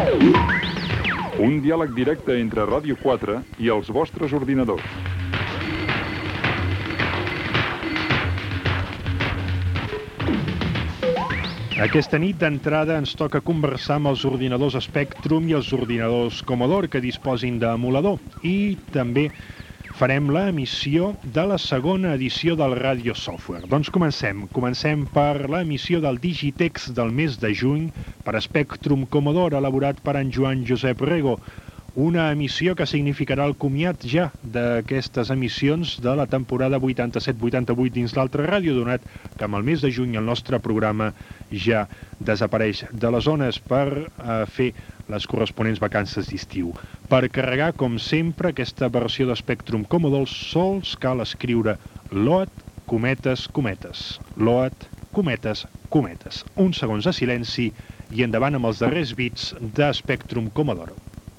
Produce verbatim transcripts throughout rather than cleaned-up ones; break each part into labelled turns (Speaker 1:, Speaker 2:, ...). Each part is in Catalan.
Speaker 1: Un diàleg directe entre Ràdio quatre i els vostres ordinadors.
Speaker 2: Aquesta nit d'entrada ens toca conversar amb els ordinadors Spectrum i els ordinadors Commodore que disposin d'emulador. I també farem l'emissió de la segona edició del Radio Software. Doncs comencem. Comencem per l'emissió del Digitex del mes de juny per Spectrum Commodore, elaborat per en Joan Josep Rego. Una emissió que significarà el comiat ja d'aquestes emissions de la temporada vuitanta-set vuitanta-vuit dins l'altra ràdio, donat que amb el mes de juny el nostre programa ja desapareix de les zones per eh, fer les corresponents vacances d'estiu. Per carregar, com sempre, aquesta versió de Spectrum Commodore sols cal escriure load, cometes, cometes. Load, cometes, cometes. Uns segons de silenci i endavant amb els darrers bits de Spectrum Commodore.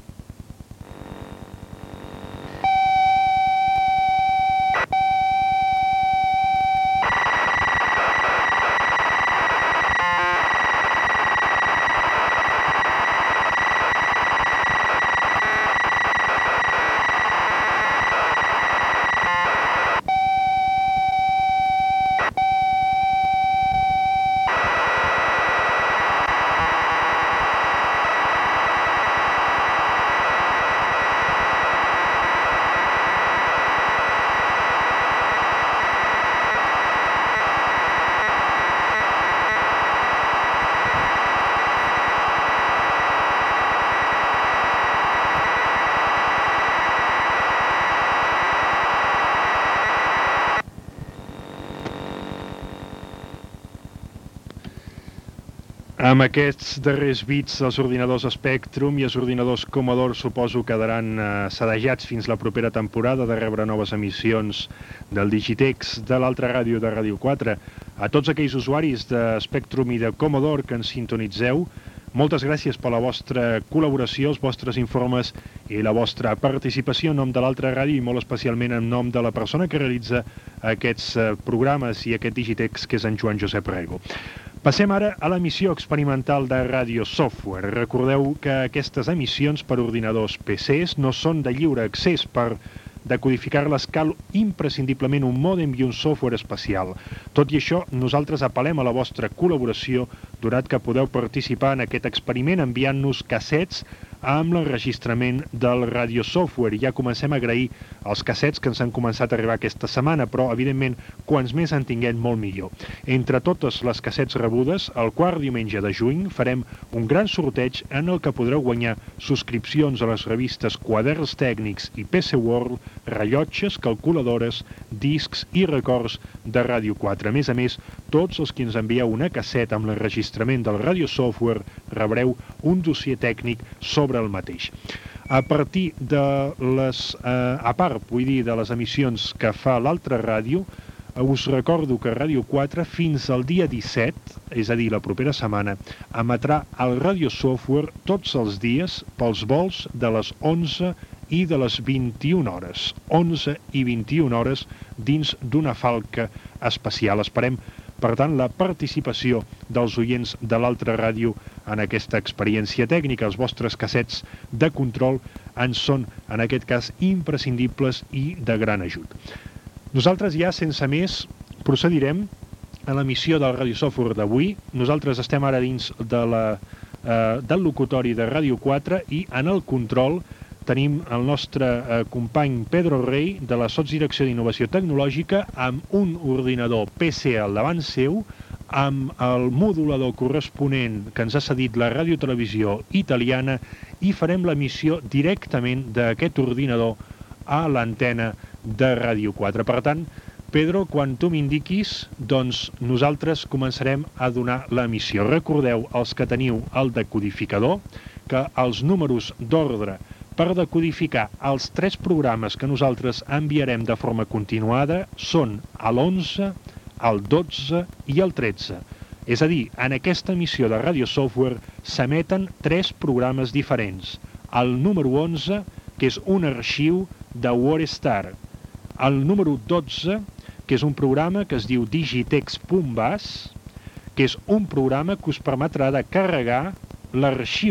Speaker 2: Amb aquests darrers bits, els ordinadors Spectrum i els ordinadors Commodore suposo quedaran eh, sedejats fins la propera temporada de rebre noves emissions del Digitex de l'altra ràdio de Ràdio quatre. A tots aquells usuaris de Spectrum i de Commodore que ens sintonitzeu, moltes gràcies per la vostra col·laboració, els vostres informes i la vostra participació en nom de l'altra ràdio i molt especialment en nom de la persona que realitza aquests eh, programes i aquest Digitex, que és en Joan Josep Rego. Passem ara a l'emissió experimental de Radio Software. Recordeu que aquestes emissions per ordinadors P Cs no són de lliure accés. Per decodificar-les cal imprescindiblement un mòdem i un software especial. Tot i això, nosaltres apel·lem a la vostra col·laboració, donat que podeu participar en aquest experiment enviant-nos cassets amb l'enregistrament del Radio Software. Ja comencem a agrair els cassets que ens han començat a arribar aquesta setmana, però, evidentment, quants més en tinguem, molt millor. Entre totes les cassets rebudes, el quart diumenge de juny farem un gran sorteig en el que podreu guanyar subscripcions a les revistes Quaderns Tècnics i P C World, rellotges, calculadores, discs i records de Ràdio quatre. A més a més, tots els que ens envieu una casseta amb l'enregistrament del Radio Software rebreu un dossier tècnic sobre el mateix. A partir de les, eh, a part, vull dir, de les emissions que fa l'altra ràdio, us recordo que Ràdio quatre fins al dia disset, és a dir, la propera setmana, emetrà el Radio Software tots els dies pels vols de les onze i de les vint-i-una hores. onze i vint-i-una hores dins d'una falca especial. Esperem, per tant, la participació dels oients de l'altra ràdio en aquesta experiència tècnica. Els vostres cassets de control ens són, en aquest cas, imprescindibles i de gran ajut. Nosaltres ja, sense més, procedirem a l'emissió del Radio Software d'avui. Nosaltres estem ara dins de la, eh, del locutori de Ràdio quatre i en el control tenim el nostre eh, company Pedro Rey de la Sotsdirecció d'Innovació Tecnològica amb un ordinador P C al davant seu, amb el modulador corresponent que ens ha cedit la radiotelevisió italiana i farem l'emissió directament d'aquest ordinador a l'antena de Ràdio quatre. Per tant, Pedro, quan tu m'indiquis, doncs nosaltres començarem a donar l'emissió. Recordeu, els que teniu el decodificador, que els números d'ordre per decodificar els tres programes que nosaltres enviarem de forma continuada són l'onze, el dotze i el tretze. És a dir, en aquesta emissió de Radio Software s'emeten tres programes diferents. El número onze, que és un arxiu de WordStar. El número dotze, que és un programa que es diu digitex punt bas, que és un programa que us permetrà de carregar l'arxiu, que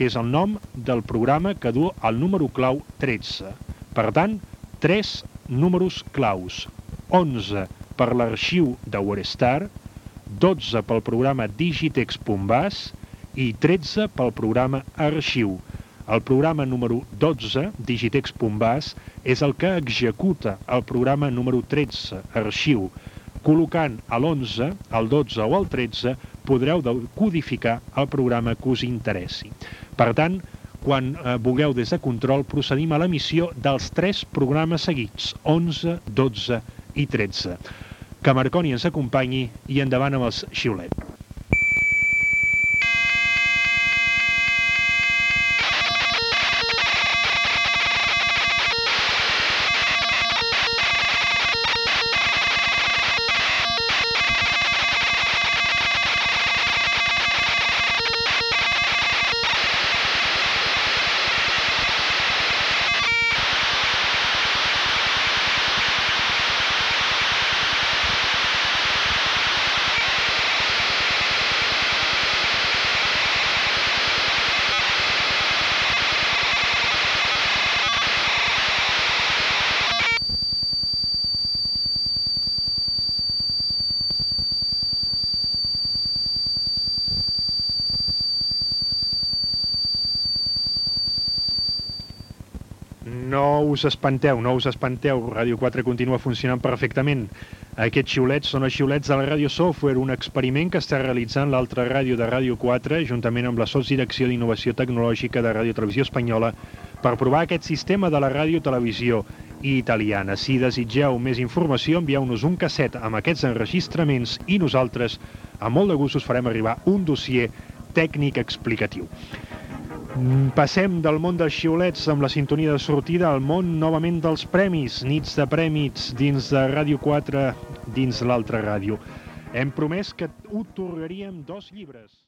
Speaker 2: que és el nom del programa que du el número clau tretze. Per tant, tres números claus. onze per l'arxiu de Warestar, dotze pel programa digitex.bas i tretze pel programa arxiu. El programa número dotze, digitex.bas, és el que executa el programa número tretze, arxiu. Col·locant a l'onze, el dotze o el tretze, podreu codificar el programa que us interessi. Per tant, quan eh, vulgueu des de control, procedim a l'emissió dels tres programes seguits, onze, dotze i tretze. Que Marconi ens acompanyi i endavant amb els xiulets. No us espanteu, no us espanteu, Ràdio quatre continua funcionant perfectament. Aquests xiulets són els xiulets de la Ràdio Software, un experiment que està realitzant l'altra ràdio de Ràdio quatre, juntament amb la Sotsdirecció d'Innovació Tecnològica de Ràdio Televisió Espanyola, per provar aquest sistema de la ràdio-televisió italiana. Si desitgeu més informació, envieu-nos un casset amb aquests enregistraments i nosaltres, amb molt de gust, us farem arribar un dossier tècnic explicatiu. Passem del món dels xiulets amb la sintonia de sortida al món novament dels premis, nits de premis dins de Ràdio quatre, dins l'altra ràdio. Hem promès que otorgaríem dos llibres.